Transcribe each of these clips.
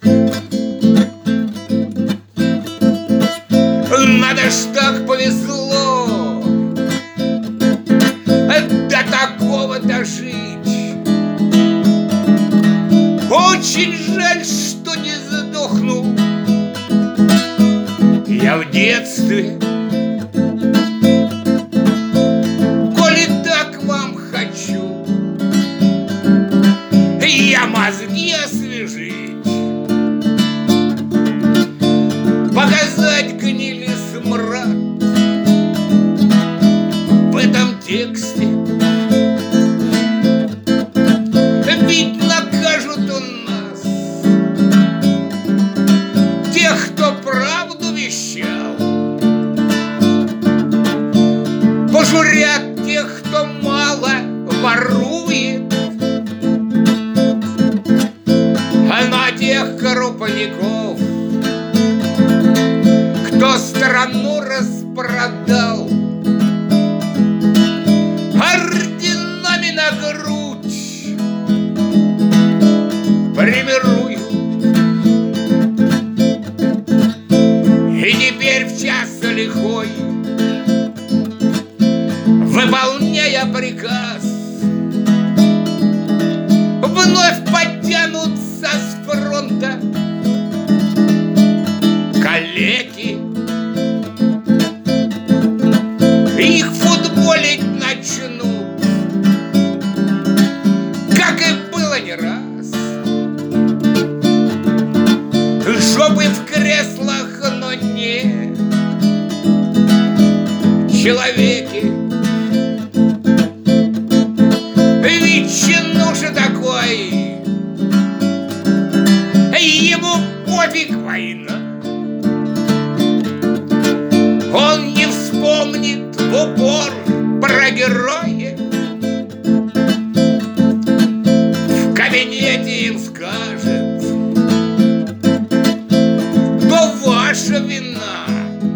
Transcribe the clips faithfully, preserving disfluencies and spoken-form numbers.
Надо ж так повезло до такого дожить. Очень жаль, что не сдохну я в детстве. Коли так вам хочу я мозги освежить, показать гнили смрад в этом тексте. Ведь накажут у нас тех, кто правду вещал, пожурят тех, кто мало ворует, а на тех крупников, кто страну распродал, орденами на грудь премируют. И теперь в час лихой, выполняя приказ, вновь подтянутся с фронта калеки. Их футболить начнут, как и было не раз. Жопы в креслах, но не человеки. Ветчину же такой, ему пофиг война. Он не вспомнит в упор про героя, в кабинете им скажет, то ваша вина,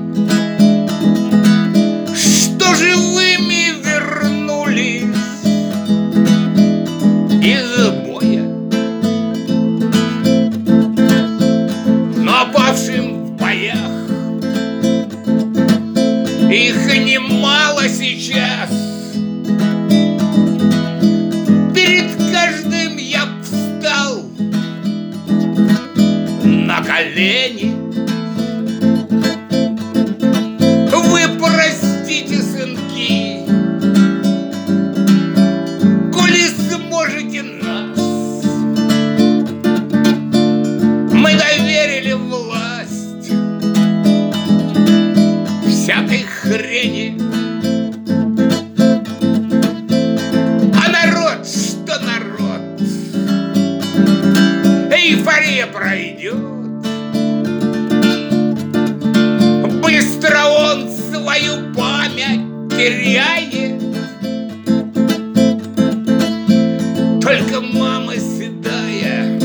что живыми вернулись из боя. Но павшим в боях их немало сейчас. Перед каждым я встал на колени. Вы простите, сынки, коли сможете нас. Мы доверили власть всякой хрени, а народ, что народ, эйфория пройдет. Быстро он свою память теряет. Только мама седая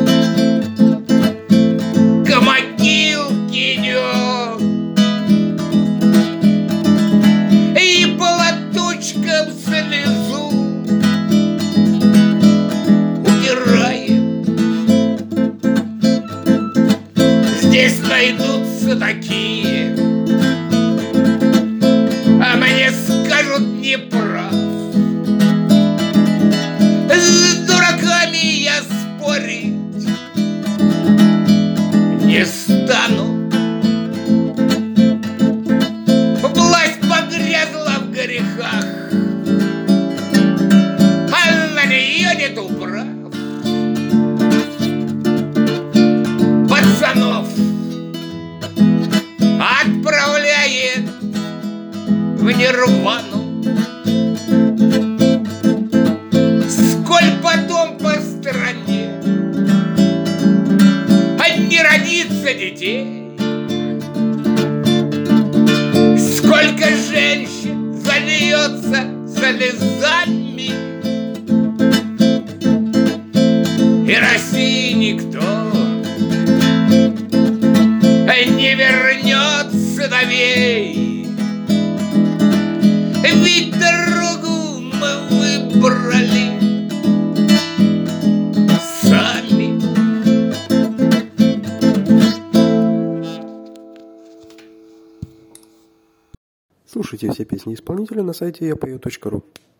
к могилке идет и платочком слезу утирает. Здесь найдутся такие, а мне скажут не прав. С дураками я спорить не стану. Власть погрязла в грехах, а на нее нет управ. Пацанов отправляет в нирвану. Сколь потом по стране не родится детей, сколько женщин зальется слезами, и России никто не вернет сыновей. Ведь дорогу мы выбрали сами. Слушайте все песни исполнителя на сайте я пою точка ру.